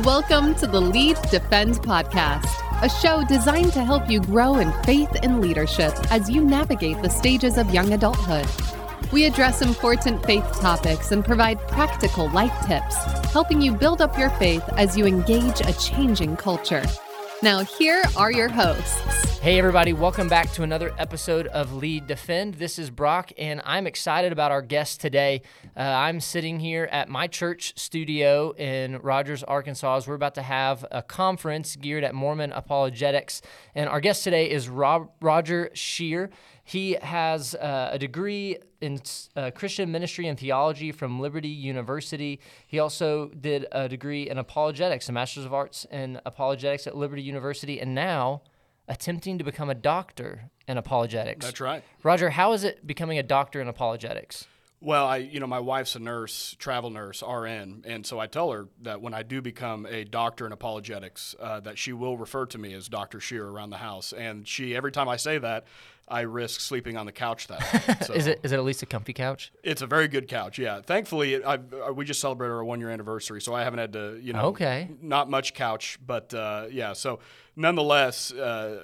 Welcome to the Lead Defend podcast, a show designed to help you grow in faith and leadership as you navigate the stages of young adulthood. We address important faith topics and provide practical life tips, helping you build up your faith as you engage a changing culture. Now, here are your hosts. Hey everybody, welcome back to another episode of Lead Defend. This is Brock, and I'm excited about our guest today. I'm sitting here at my church studio in Rogers, Arkansas, as we're about to have a conference geared at Mormon apologetics. And our guest today is Roger Scheer. He has a degree in Christian ministry and theology from Liberty University. He also did a degree in apologetics, a Master's of Arts in apologetics at Liberty University, and now attempting to become a doctor in apologetics. That's right. Roger, how is it becoming a doctor in apologetics? Well, my wife's a nurse, travel nurse, RN, and so I tell her that when I do become a doctor in apologetics, that she will refer to me as Dr. Scheer around the house. And every time I say that, I risk sleeping on the couch that night. So Is it at least a comfy couch? It's a very good couch, yeah. Thankfully, we just celebrated our 1-year anniversary, so I haven't had to, Okay. not much couch, but yeah. So nonetheless,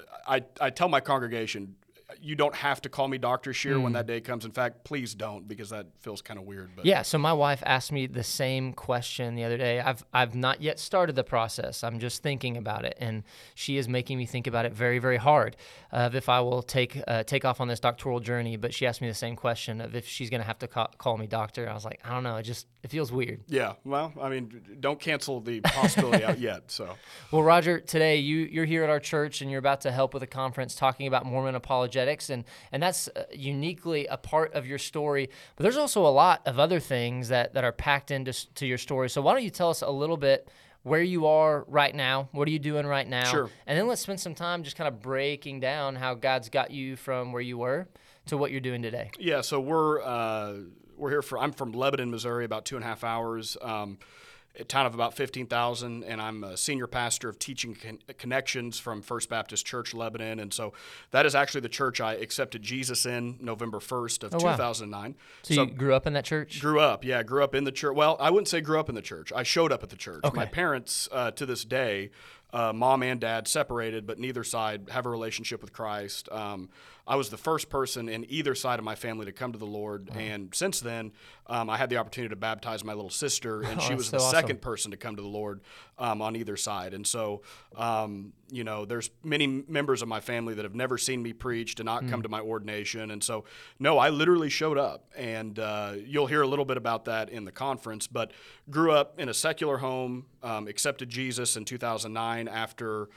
I tell my congregation, you don't have to call me Dr. Scheer when that day comes. In fact, please don't, because that feels kind of weird. But Yeah, so my wife asked me the same question the other day. I've not yet started the process. I'm just thinking about it, and she is making me think about it very, very hard of if I will take off on this doctoral journey. But she asked me the same question of if she's going to have to call me doctor. I was like, I don't know. It feels weird. Yeah, well, I mean, don't cancel the possibility out yet. So, Well, Roger, today you're here at our church, and you're about to help with a conference talking about Mormon apologetics, and that's uniquely a part of your story. But there's also a lot of other things that are packed into your story. So why don't you tell us a little bit where you are right now? What are you doing right now? Sure. And then let's spend some time just kind of breaking down how God's got you from where you were to what you're doing today. yeah, so we're here I'm from Lebanon, Missouri, about 2.5 hours. A town of about 15,000, and I'm a senior pastor of Teaching Connections from First Baptist Church, Lebanon, and so that is actually the church I accepted Jesus in November 1st of 2009. So you grew up in that church? Grew up in the church. Well, I wouldn't say grew up in the church. I showed up at the church. Okay. My parents, to this day, mom and dad separated, but neither side have a relationship with Christ. I was the first person in either side of my family to come to the Lord, and since then, I had the opportunity to baptize my little sister, and she was the second person to come to the Lord on either side. And so, there's many members of my family that have never seen me preach, to not come to my ordination. And so, no, I literally showed up, and you'll hear a little bit about that in the conference, but grew up in a secular home, accepted Jesus in 2009 after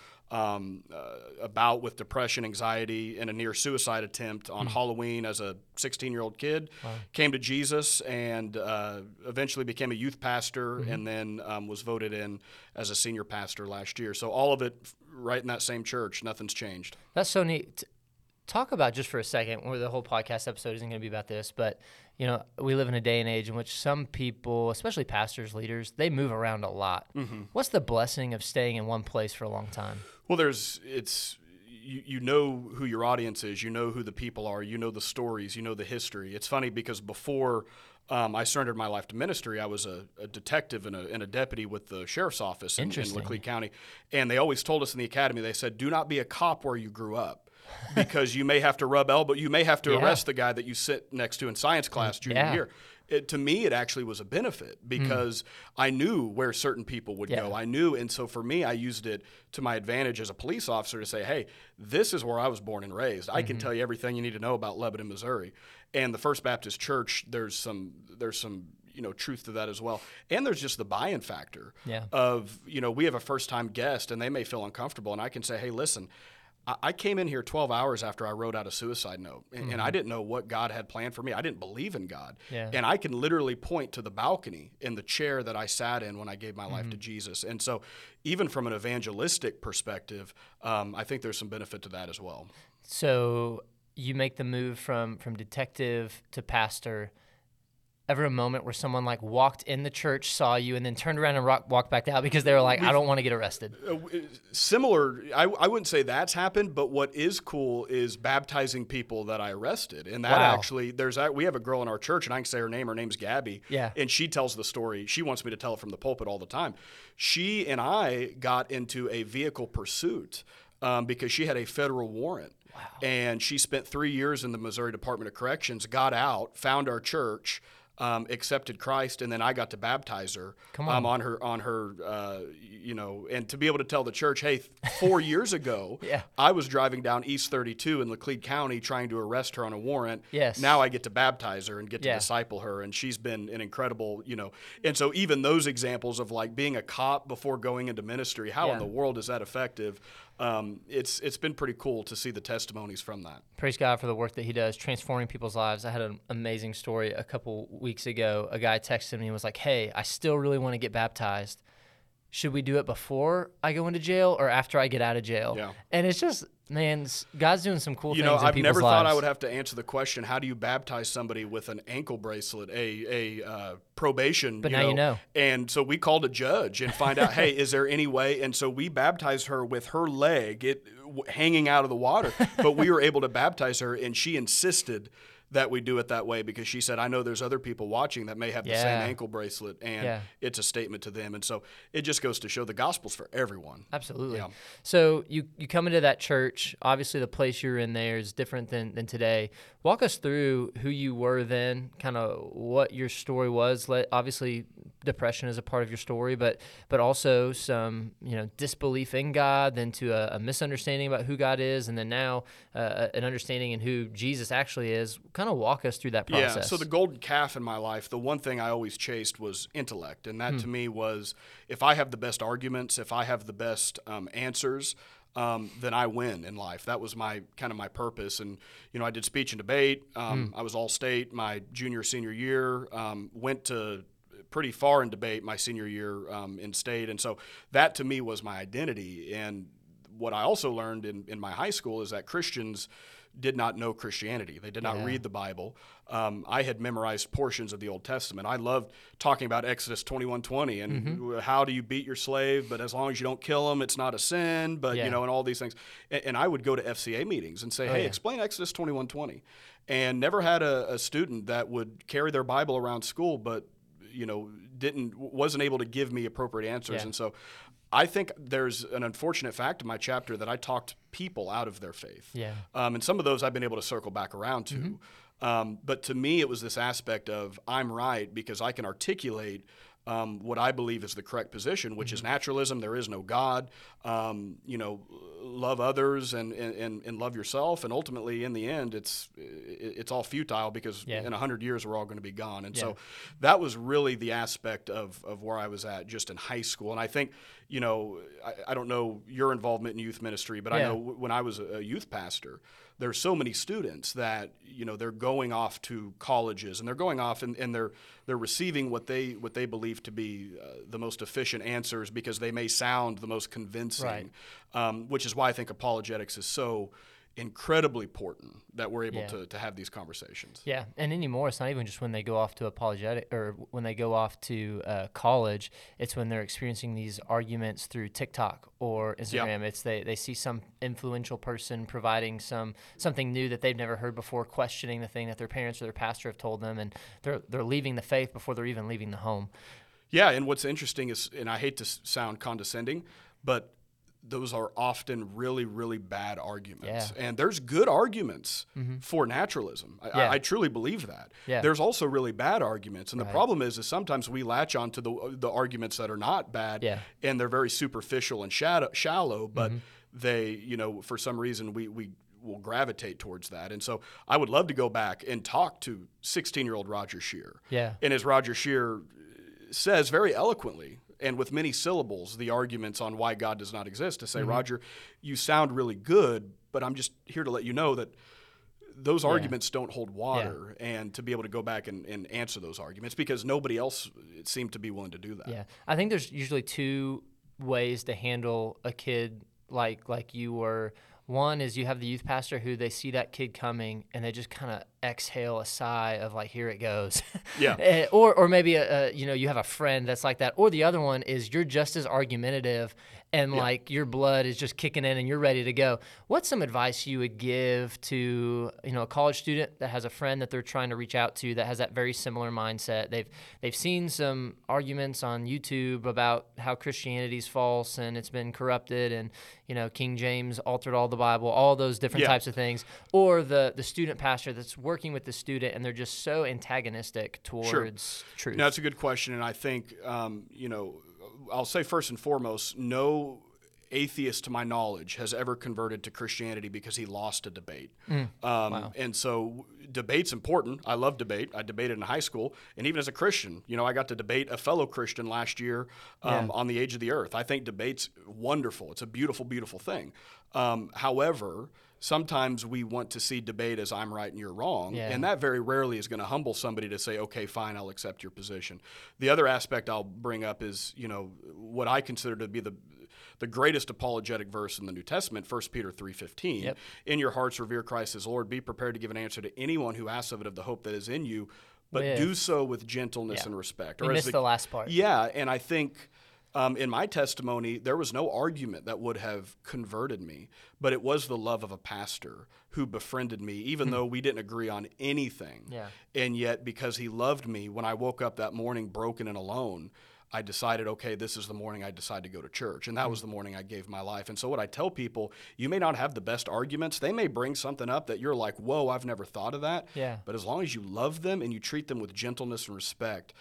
a bout with depression, anxiety, and a near suicide attempt on Halloween as a 16-year-old kid. Wow. Came to Jesus and eventually became a youth pastor, and then was voted in as a senior pastor last year. So all of it right in that same church. Nothing's changed. That's so neat. Talk about just for a second, where the whole podcast episode isn't going to be about this, but we live in a day and age in which some people, especially pastors, leaders, they move around a lot. Mm-hmm. What's the blessing of staying in one place for a long time? Well, you know who your audience is, you know who the people are, you know the stories, you know the history. It's funny because before I surrendered my life to ministry, I was a detective and a deputy with the sheriff's office in Laclede County, and they always told us in the academy, they said, do not be a cop where you grew up. Because you may have to rub elbow, you may have to arrest the guy that you sit next to in science class junior year. To me, it actually was a benefit because I knew where certain people would go. I knew, and so for me, I used it to my advantage as a police officer to say, hey, this is where I was born and raised. I can tell you everything you need to know about Lebanon, Missouri. And the First Baptist Church, there's some truth to that as well. And there's just the buy-in factor of, we have a first-time guest, and they may feel uncomfortable, and I can say, hey, listen, I came in here 12 hours after I wrote out a suicide note, and I didn't know what God had planned for me. I didn't believe in God. Yeah. And I can literally point to the balcony in the chair that I sat in when I gave my life to Jesus. And so even from an evangelistic perspective, I think there's some benefit to that as well. So you make the move from detective to pastor. ever a moment where someone like walked in the church, saw you, and then turned around and walked back out because they were like, I don't want to get arrested? Similar, I wouldn't say that's happened, but what is cool is baptizing people that I arrested. And that Wow. actually, we have a girl in our church, and I can say her name. Her name's Gabby. Yeah. And she tells the story. She wants me to tell it from the pulpit all the time. She and I got into a vehicle pursuit because she had a federal warrant. Wow. And she spent 3 years in the Missouri Department of Corrections, got out, found our church, accepted Christ, and then I got to baptize her on her and to be able to tell the church, hey, 4 years ago, Yeah. I was driving down East 32 in Laclede County trying to arrest her on a warrant. Yes. Now I get to baptize her and get to Yeah. disciple her, and she's been an incredible, and so even those examples of like being a cop before going into ministry, how Yeah. in the world is that effective? It's been pretty cool to see the testimonies from that. Praise God for the work that he does, transforming people's lives. I had an amazing story a couple weeks ago. A guy texted me and was like, hey, I still really want to get baptized. Should we do it before I go into jail or after I get out of jail? Yeah. And it's just, man, God's doing some cool things in I've people's never lives. thought I would have to answer the question, how do you baptize somebody with an ankle bracelet, a probation? But now you know. And so we called a judge and find out, hey, is there any way? And so we baptized her with her leg hanging out of the water, but we were able to baptize her, and she insisted that we do it that way because she said, I know there's other people watching that may have the same ankle bracelet, and it's a statement to them. And so it just goes to show the gospel's for everyone. Absolutely. Yeah. So you come into that church. Obviously, the place you're in there is different than today. Walk us through who you were then, kind of what your story was. Obviously, depression is a part of your story, but also some disbelief in God, then to a misunderstanding about who God is, and then now an understanding in who Jesus actually is. Kind of walk us through that process. Yeah, so the golden calf in my life, the one thing I always chased was intellect. And that to me was, if I have the best arguments, if I have the best answers, then I win in life. That was my purpose. And, I did speech and debate. I was all-state my junior, senior year, went to pretty far in debate my senior year in state. And so that to me was my identity. And what I also learned in my high school is that Christians did not know Christianity. They did not read the Bible. I had memorized portions of the Old Testament. I loved talking about Exodus 21:20 and how do you beat your slave, but as long as you don't kill them, it's not a sin, but and all these things. And I would go to FCA meetings and say, hey, explain Exodus 21:20. And never had a student that would carry their Bible around school, but wasn't able to give me appropriate answers. Yeah. And so I think there's an unfortunate fact in my chapter that I talked people out of their faith. Yeah. And some of those I've been able to circle back around to. But to me, it was this aspect of I'm right because I can articulate what I believe is the correct position, which is naturalism. There is no God. Love others and love yourself. And ultimately, in the end, it's all futile because in 100 years, we're all going to be gone. And so that was really the aspect of where I was at just in high school. And I think, I don't know your involvement in youth ministry, but I know when I was a youth pastor, there's so many students that they're going off to colleges and they're going off and they're receiving what they believe to be the most efficient answers because they may sound the most convincing, which is why I think apologetics is so incredibly important that we're able to have these conversations. Yeah, and anymore, it's not even just when they go off to apologetic or when they go off to college. It's when they're experiencing these arguments through TikTok or Instagram. It's they see some influential person providing something new that they've never heard before, questioning the thing that their parents or their pastor have told them, and they're leaving the faith before they're even leaving the home. Yeah, and what's interesting is, and I hate to sound condescending, but those are often really, really bad arguments. And there's good arguments for naturalism. I truly believe that. There's also really bad arguments. And the problem is sometimes we latch on to the arguments that are not bad, and they're very superficial and shallow, but they, for some reason, we will gravitate towards that. And so I would love to go back and talk to 16-year-old Roger Shear. And as Roger Shear says very eloquently, and with many syllables, the arguments on why God does not exist, to say, Roger, you sound really good, but I'm just here to let you know that those arguments don't hold water, and to be able to go back and answer those arguments because nobody else seemed to be willing to do that. Yeah, I think there's usually two ways to handle a kid like you were. One is you have the youth pastor who they see that kid coming and they just kind of exhale a sigh of like, here it goes. Yeah. Or maybe, you have a friend that's like that. Or the other one is you're just as argumentative and like your blood is just kicking in and you're ready to go. What's some advice you would give to, a college student that has a friend that they're trying to reach out to that has that very similar mindset? They've seen some arguments on YouTube about how Christianity's false and it's been corrupted and, King James altered all the Bible, all those different types of things. Or the student pastor that's working with the student and they're just so antagonistic towards truth. No, that's a good question. And I think, I'll say first and foremost, no atheist to my knowledge has ever converted to Christianity because he lost a debate. Wow. And so debate's important. I love debate. I debated in high school. And even as a Christian, I got to debate a fellow Christian last year on the age of the earth. I think debate's wonderful. It's a beautiful, beautiful thing. However, sometimes we want to see debate as I'm right and you're wrong, and that very rarely is going to humble somebody to say, okay, fine, I'll accept your position. The other aspect I'll bring up is, what I consider to be the greatest apologetic verse in the New Testament, 1 Peter 3:15. Yep. In your hearts revere Christ as Lord. Be prepared to give an answer to anyone who asks of it of the hope that is in you, but do so with gentleness and respect. You missed the last part. Yeah, and I think in my testimony, there was no argument that would have converted me, but it was the love of a pastor who befriended me, even though we didn't agree on anything. Yeah. And yet, because he loved me, when I woke up that morning broken and alone, I decided, okay, this is the morning I decide to go to church. And that was the morning I gave my life. And so what I tell people, you may not have the best arguments. They may bring something up that you're like, whoa, I've never thought of that. Yeah. But as long as you love them and you treat them with gentleness and respect,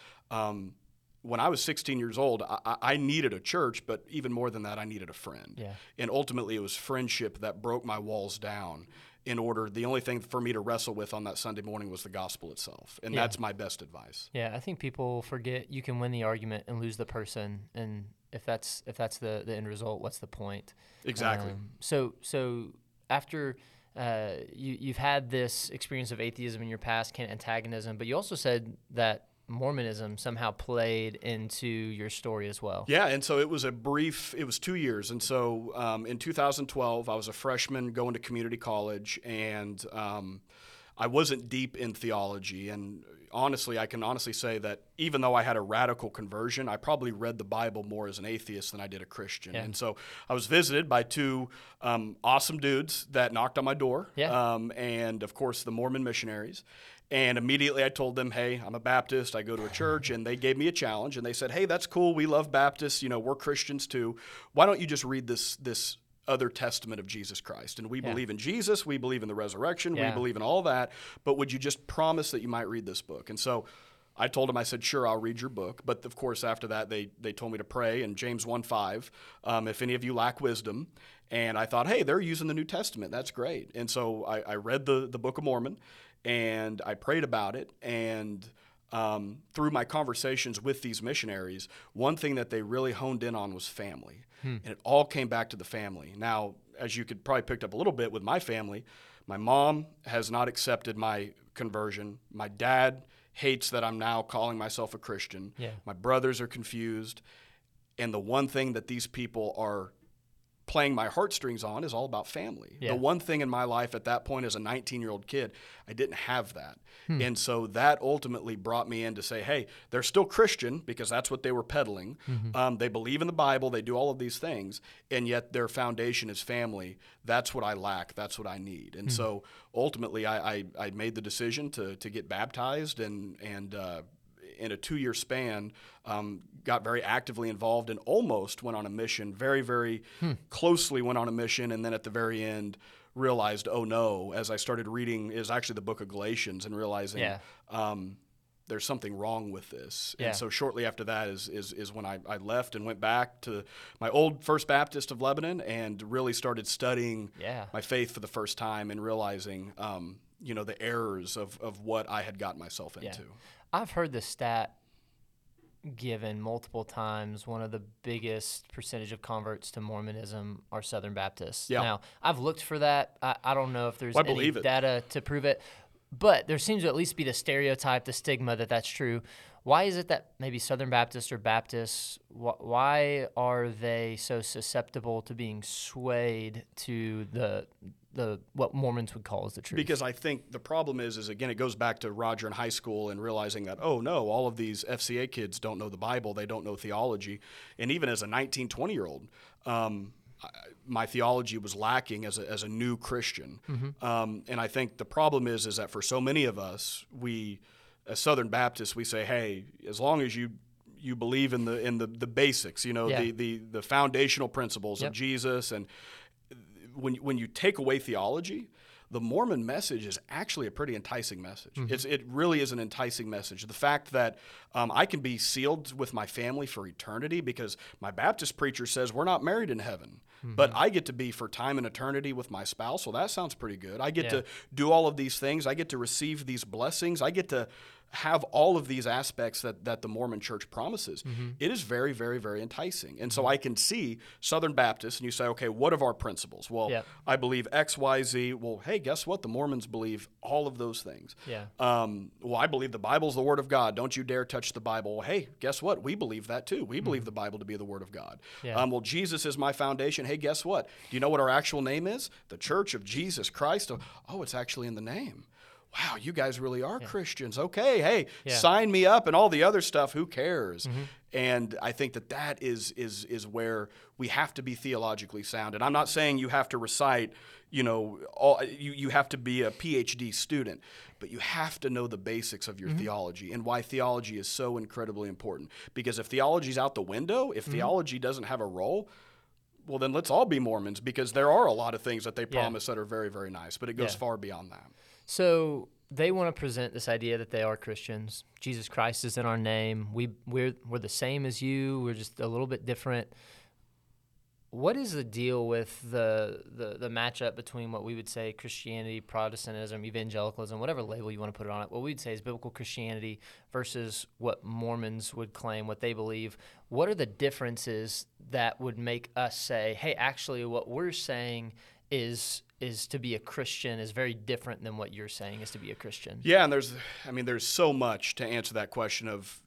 when I was 16 years old, I needed a church, but even more than that, I needed a friend. Yeah. And ultimately, it was friendship that broke my walls down the only thing for me to wrestle with on that Sunday morning was the gospel itself. And that's my best advice. Yeah, I think people forget you can win the argument and lose the person. And if that's the end result, what's the point? Exactly. So after you've had this experience of atheism in your past, antagonism, but you also said that Mormonism somehow played into your story as well. Yeah, and so it was 2 years. And so in 2012, I was a freshman going to community college, and I wasn't deep in theology. And honestly, I can honestly say that even though I had a radical conversion, I probably read the Bible more as an atheist than I did a Christian. Yeah. And so I was visited by two awesome dudes that knocked on my door, and of course the Mormon missionaries. And immediately I told them, hey, I'm a Baptist. I go to a church. And they gave me a challenge. And they said, hey, that's cool. We love Baptists. We're Christians too. Why don't you just read this other testament of Jesus Christ? And we believe in Jesus. We believe in the resurrection. We believe in all that. But would you just promise that you might read this book? And so I told them, I said, sure, I'll read your book. But of course, after that, they told me to pray in James 1:5, if any of you lack wisdom. And I thought, hey, they're using the New Testament. That's great. And so I read the Book of Mormon. And I prayed about it, and through my conversations with these missionaries, one thing that they really honed in on was family. And it all came back to the family. Now, as you could probably picked up a little bit with my family, my mom has not accepted my conversion. My dad hates that I'm now calling myself a Christian. Yeah. My brothers are confused. And the one thing that these people are playing my heartstrings on is all about family. Yeah. The one thing in my life at that point as a 19-year-old kid, I didn't have that. And so that ultimately brought me in to say, hey, they're still Christian because that's what they were peddling. They believe in the Bible. They do all of these things. And yet their foundation is family. That's what I lack. That's what I need. And so ultimately I made the decision to get baptized and in a 2-year span, got very actively involved and almost went on a mission, very, very closely went on a mission, and then at the very end realized, oh no, as I started reading, is actually the book of Galatians, and realizing there's something wrong with this. And so shortly after that is when I left and went back to my old First Baptist of Lebanon and really started studying my faith for the first time and realizing the errors of what I had gotten myself into. I've heard the stat given multiple times. One of the biggest percentage of converts to Mormonism are Southern Baptists. Yeah. Now, I've looked for that. I don't know if there's any data to prove it, but there seems to at least be the stereotype, the stigma that that's true. Why is it that maybe Southern Baptists or Baptists, why are they so susceptible to being swayed to the what Mormons would call as the truth? Because I think the problem is again, it goes back to Roger in high school and realizing that, oh no, all of these FCA kids don't know the Bible, they don't know theology. And even as a 19, 20-year-old, my theology was lacking as a new Christian. And I think the problem is that for so many of us, we, as Southern Baptists, we say, hey, as long as you believe in the basics, the foundational principles of Jesus, and when you take away theology, the Mormon message is actually a pretty enticing message. It really is an enticing message. The fact that I can be sealed with my family for eternity because my Baptist preacher says we're not married in heaven, but I get to be for time and eternity with my spouse. Well, that sounds pretty good. I get to do all of these things. I get to receive these blessings. I get to have all of these aspects that the Mormon church promises. It is very, very, very enticing. And so I can see Southern Baptists, and you say, okay, what of our principles? Well, I believe X, Y, Z. Well, hey, guess what? The Mormons believe all of those things. Well, I believe the Bible's the Word of God. Don't you dare touch the Bible. Well, hey, guess what? We believe that too. We believe the Bible to be the Word of God. Well, Jesus is my foundation. Hey, guess what? Do you know what our actual name is? The Church of Jesus Christ. Oh, it's actually in the name. Wow, you guys really are Christians. Okay, hey, sign me up and all the other stuff. Who cares? And I think that is where we have to be theologically sound. And I'm not saying you have to recite, you have to be a PhD student, but you have to know the basics of your theology and why theology is so incredibly important. Because if theology's out the window, if theology doesn't have a role, well, then let's all be Mormons, because there are a lot of things that they promise that are very, very nice, but it goes far beyond that. So they want to present this idea that they are Christians. Jesus Christ is in our name. We're the same as you. We're just a little bit different. What is the deal with the matchup between what we would say Christianity, Protestantism, evangelicalism, whatever label you want to put it on it, what we'd say is biblical Christianity versus what Mormons would claim, what they believe? What are the differences that would make us say, hey, actually what we're saying is to be a Christian is very different than what you're saying is to be a Christian? Yeah, and there's so much to answer that question of,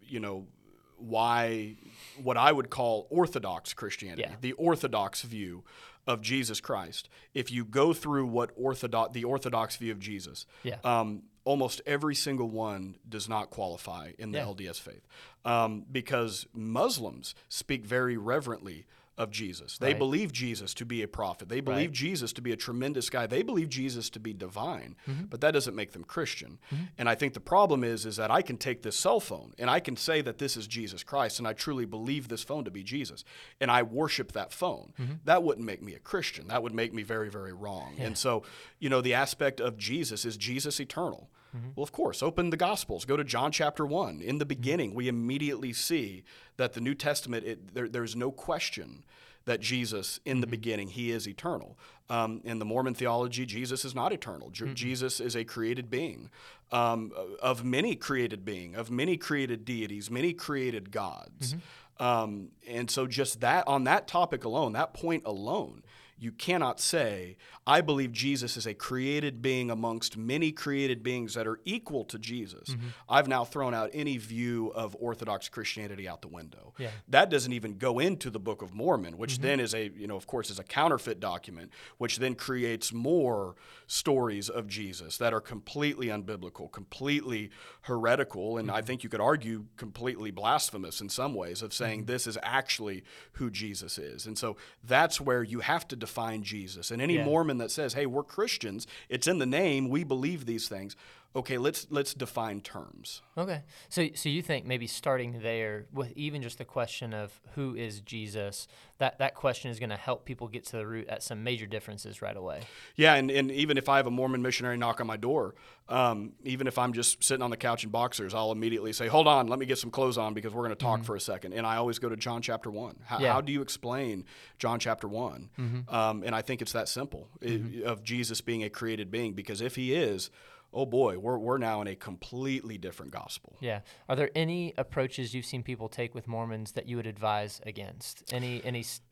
why what I would call Orthodox Christianity, the Orthodox view of Jesus Christ. If you go through the Orthodox view of Jesus, almost every single one does not qualify in the LDS faith, because Muslims speak very reverently of Jesus. They believe Jesus to be a prophet. They believe Jesus to be a tremendous guy. They believe Jesus to be divine, but that doesn't make them Christian. And I think the problem is that I can take this cell phone and I can say that this is Jesus Christ and I truly believe this phone to be Jesus and I worship that phone. That wouldn't make me a Christian. That would make me very, very wrong. And so, the aspect of Jesus, is Jesus eternal? Well, of course, open the Gospels. Go to John chapter 1. In the beginning, we immediately see that the New Testament, there's no question that Jesus, in the beginning, he is eternal. In the Mormon theology, Jesus is not eternal. Jesus is a created being, of many created deities, many created gods. And so just that, on that topic alone, that point alone, you cannot say, I believe Jesus is a created being amongst many created beings that are equal to Jesus. I've now thrown out any view of Orthodox Christianity out the window. That doesn't even go into the Book of Mormon, which then is of course, is a counterfeit document, which then creates more stories of Jesus that are completely unbiblical, completely heretical, and I think you could argue completely blasphemous in some ways, of saying this is actually who Jesus is. And so that's where you have to define Jesus. And any Mormon that says, hey, we're Christians, it's in the name, we believe these things. Okay, let's define terms. Okay. So you think maybe starting there with even just the question of who is Jesus, that question is going to help people get to the root at some major differences right away. Yeah, and even if I have a Mormon missionary knock on my door, even if I'm just sitting on the couch in boxers, I'll immediately say, hold on, let me get some clothes on because we're going to talk for a second. And I always go to John chapter 1. How do you explain John chapter 1? And I think it's that simple, of Jesus being a created being, because if he is, oh boy, we're now in a completely different gospel. Yeah. Are there any approaches you've seen people take with Mormons that you would advise against? Any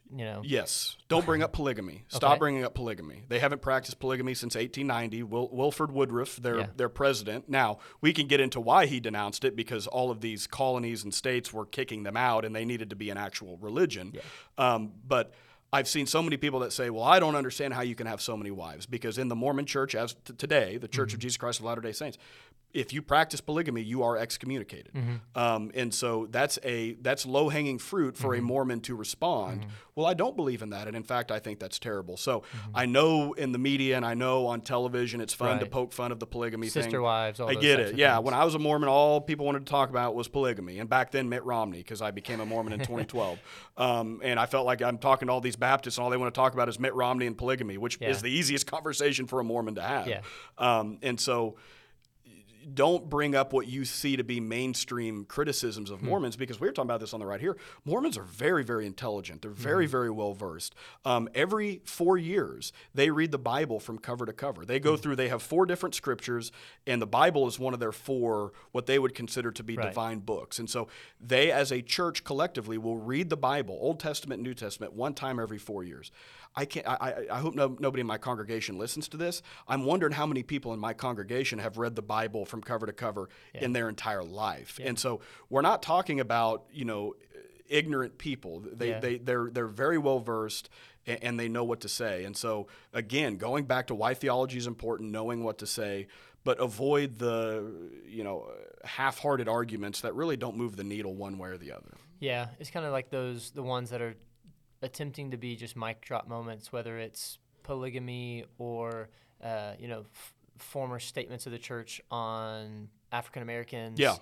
Yes. Don't bring up polygamy. Stop bringing up polygamy. They haven't practiced polygamy since 1890. Wilford Woodruff, their president. Now, we can get into why he denounced it, because all of these colonies and states were kicking them out and they needed to be an actual religion. But I've seen so many people that say, well, I don't understand how you can have so many wives, because in the Mormon church, as today, the Church of Jesus Christ of Latter-day Saints, if you practice polygamy, you are excommunicated. And so that's low-hanging fruit for a Mormon to respond. Well, I don't believe in that. And in fact, I think that's terrible. So I know in the media and I know on television it's fun to poke fun of the polygamy thing. Sister wives, all those I get types it. of Yeah. things. When I was a Mormon, all people wanted to talk about was polygamy. And back then, Mitt Romney, because I became a Mormon in 2012. And I felt like I'm talking to all these Baptists and all they want to talk about is Mitt Romney and polygamy, which is the easiest conversation for a Mormon to have. And so don't bring up what you see to be mainstream criticisms of Mormons, because we were talking about this on the right here. Mormons are very, very intelligent. They're very, very well versed. Every 4 years, they read the Bible from cover to cover. They go through, they have 4 different scriptures, and the Bible is one of their 4, what they would consider to be divine books. And so they, as a church collectively, will read the Bible, Old Testament, New Testament, one time every 4 years. I hope nobody in my congregation listens to this. I'm wondering how many people in my congregation have read the Bible from cover to cover in their entire life. And so we're not talking about, ignorant people. They're very well versed and they know what to say. And so again, going back to why theology is important, knowing what to say, but avoid the, half-hearted arguments that really don't move the needle one way or the other. Yeah, it's kind of like the ones that are attempting to be just mic drop moments, whether it's polygamy or, former statements of the church on African Americans. You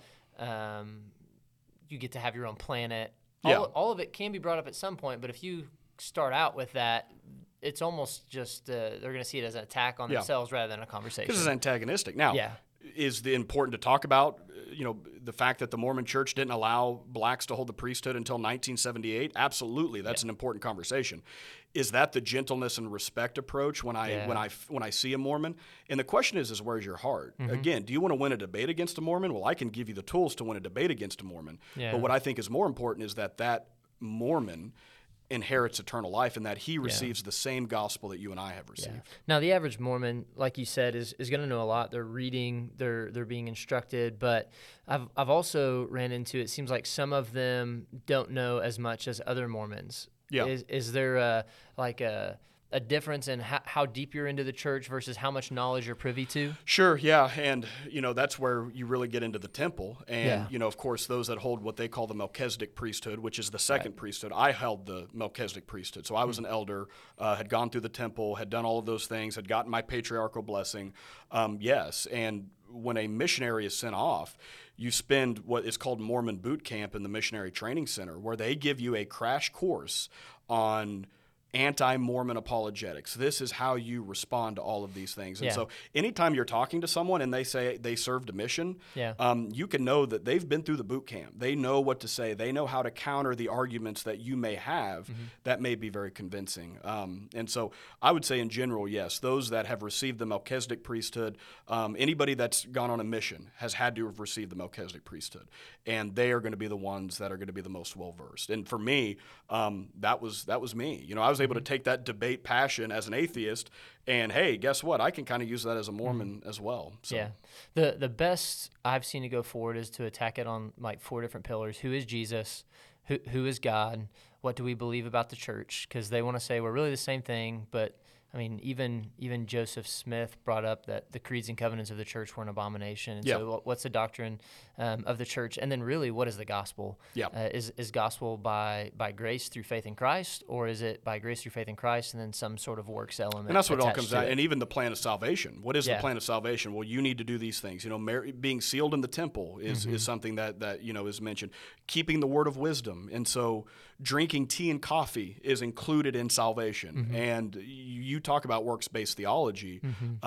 get to have your own planet. All of it can be brought up at some point, but if you start out with that, it's almost just they're going to see it as an attack on themselves rather than a conversation. This is antagonistic. Now, is it important to talk about, the fact that the Mormon Church didn't allow blacks to hold the priesthood until 1978? Absolutely, that's an important conversation. Is that the gentleness and respect approach when I see a Mormon? And the question is where's your heart? Again, do you want to win a debate against a Mormon? Well, I can give you the tools to win a debate against a Mormon. But what I think is more important is that Mormon inherits eternal life and that he receives the same gospel that you and I have received. Now, the average Mormon, like you said, is going to know a lot. They're reading, they're being instructed, but I've also ran into, it seems like some of them don't know as much as other Mormons. Is there a difference in how deep you're into the church versus how much knowledge you're privy to? Sure, yeah. And, that's where you really get into the temple. And, of course, those that hold what they call the Melchizedek priesthood, which is the second priesthood. I held the Melchizedek priesthood. So I was an elder, had gone through the temple, had done all of those things, had gotten my patriarchal blessing. Yes. And when a missionary is sent off, you spend what is called Mormon boot camp in the Missionary Training Center, where they give you a crash course on anti-Mormon apologetics. This is how you respond to all of these things. And so anytime you're talking to someone and they say they served a mission, you can know that they've been through the boot camp. They know what to say. They know how to counter the arguments that you may have that may be very convincing. And so I would say in general, yes, those that have received the Melchizedek priesthood, anybody that's gone on a mission has had to have received the Melchizedek priesthood. And they are going to be the ones that are going to be the most well-versed. And for me, that was me. I was able to take that debate passion as an atheist and, hey, guess what? I can kind of use that as a Mormon as well. So. Yeah. The best I've seen to go forward is to attack it on like 4 different pillars. Who is Jesus? Who is God? What do we believe about the church? Because they want to say we're really the same thing, but I mean, even Joseph Smith brought up that the creeds and covenants of the church were an abomination. And so what's the doctrine of the church? And then really, what is the gospel? Is gospel by grace through faith in Christ, or is it by grace through faith in Christ and then some sort of works element? And that's what it all comes down to. And even the plan of salvation. What is the plan of salvation? Well, you need to do these things. Being sealed in the temple is something that is mentioned. Keeping the word of wisdom. And so drinking tea and coffee is included in salvation. And you talk about works-based theology.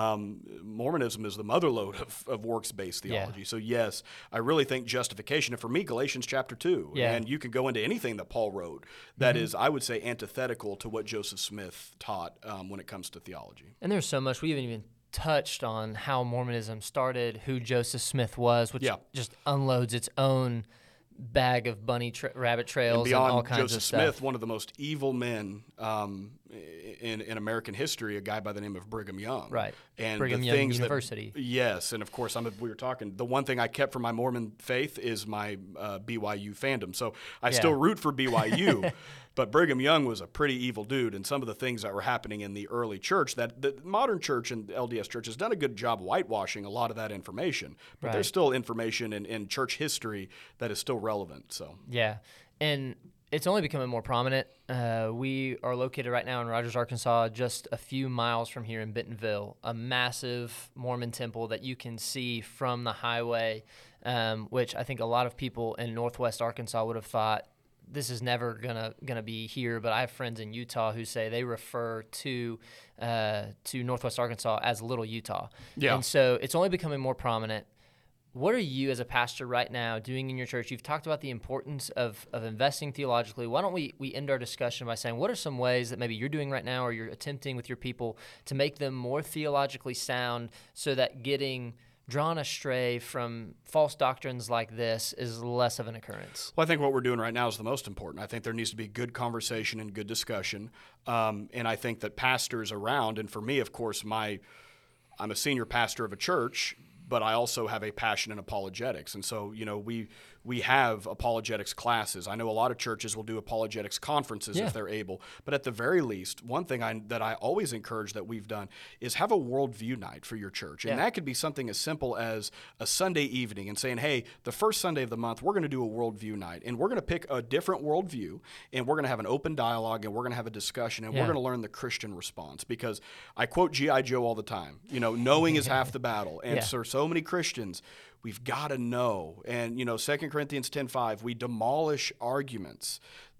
Mormonism is the motherlode of works-based theology. So yes, I really think justification, and for me, Galatians chapter 2, and you can go into anything that Paul wrote that is, I would say, antithetical to what Joseph Smith taught when it comes to theology. And there's so much we haven't even touched on how Mormonism started, who Joseph Smith was, which just unloads its own bag of bunny rabbit trails and all kinds Joseph of stuff. Smith, one of the most evil men in American history, a guy by the name of Brigham Young. Right. And Brigham Young University. Yes, and of course, we were talking. The one thing I kept from my Mormon faith is my BYU fandom. So I still root for BYU. But Brigham Young was a pretty evil dude, and some of the things that were happening in the early church, that the modern church and LDS Church has done a good job whitewashing a lot of that information. But there's still information in church history that is still relevant. So yeah, and it's only becoming more prominent. We are located right now in Rogers, Arkansas, just a few miles from here in Bentonville, a massive Mormon temple that you can see from the highway, which I think a lot of people in Northwest Arkansas would have thought, this is never gonna be here, but I have friends in Utah who say they refer to Northwest Arkansas as Little Utah. Yeah. And so it's only becoming more prominent. What are you as a pastor right now doing in your church? You've talked about the importance of investing theologically. Why don't we end our discussion by saying, what are some ways that maybe you're doing right now or you're attempting with your people to make them more theologically sound so that getting drawn astray from false doctrines like this is less of an occurrence? Well, I think what we're doing right now is the most important. I think there needs to be good conversation and good discussion. And I think that pastors around, and for me, of course, I'm a senior pastor of a church, but I also have a passion in apologetics. And so, we have apologetics classes. I know a lot of churches will do apologetics conferences if they're able. But at the very least, one thing that I always encourage that we've done is have a worldview night for your church. And that could be something as simple as a Sunday evening and saying, hey, the first Sunday of the month, we're going to do a worldview night. And we're going to pick a different worldview, and we're going to have an open dialogue, and we're going to have a discussion, and we're going to learn the Christian response. Because I quote G.I. Joe all the time, knowing is half the battle. And for so many Christians, we've got to know. And, 2 Corinthians 10:5, we demolish arguments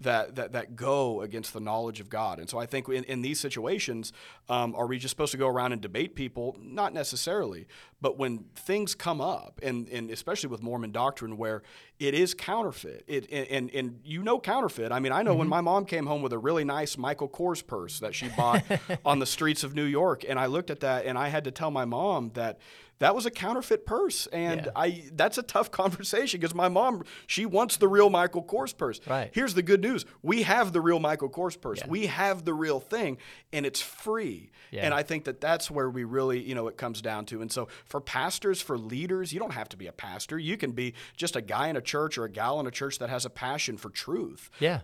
that go against the knowledge of God. And so I think in these situations, are we just supposed to go around and debate people? Not necessarily. But when things come up, and especially with Mormon doctrine where it is counterfeit, and counterfeit. I mean, I know when my mom came home with a really nice Michael Kors purse that she bought on the streets of New York, and I looked at that and I had to tell my mom that was a counterfeit purse. And that's a tough conversation because my mom, she wants the real Michael Kors purse. Right. Here's the good news. We have the real Michael Kors purse. Yeah. We have the real thing, and it's free. Yeah. And I think that's where we really, it comes down to. And so for pastors, for leaders, you don't have to be a pastor. You can be just a guy in a church or a gal in a church that has a passion for truth. Yeah.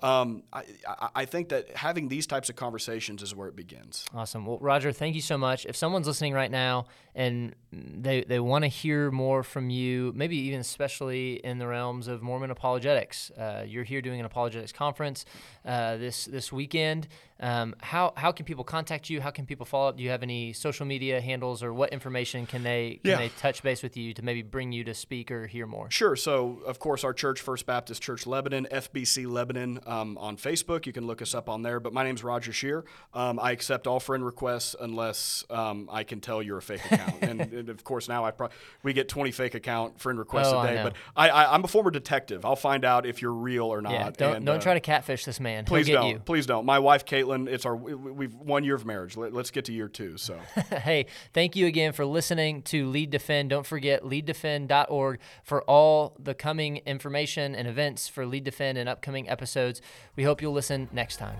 I think that having these types of conversations is where it begins. Awesome. Well, Roger, thank you so much. If someone's listening right now and they want to hear more from you, maybe even especially in the realms of Mormon apologetics. You're here doing an apologetics conference this weekend. How can people contact you? How can people follow up? Do you have any social media handles, or what information can they touch base with you to maybe bring you to speak or hear more? Sure. So, of course, our church, First Baptist Church Lebanon, FBC Lebanon, on Facebook. You can look us up on there. But my name's Roger Scheer. I accept all friend requests unless I can tell you're a fake account. and of course, now we get 20 fake account friend requests a day. But I'm a former detective. I'll find out if you're real or not. Yeah, don't try to catfish this man. Please He'll get don't. You. Please don't. My wife, Caitlin, we've 1 year of marriage. Let's get to year 2. So, hey, thank you again for listening to Lead Defend. Don't forget leaddefend.org for all the coming information and events for Lead Defend and upcoming episodes. We hope you'll listen next time.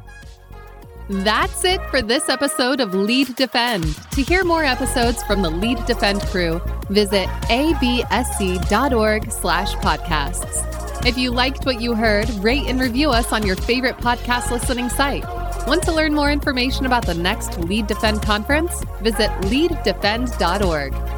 That's it for this episode of Lead Defend. To hear more episodes from the Lead Defend crew, visit absc.org/podcasts. If you liked what you heard, rate and review us on your favorite podcast listening site. Want to learn more information about the next Lead Defend conference? Visit leaddefend.org.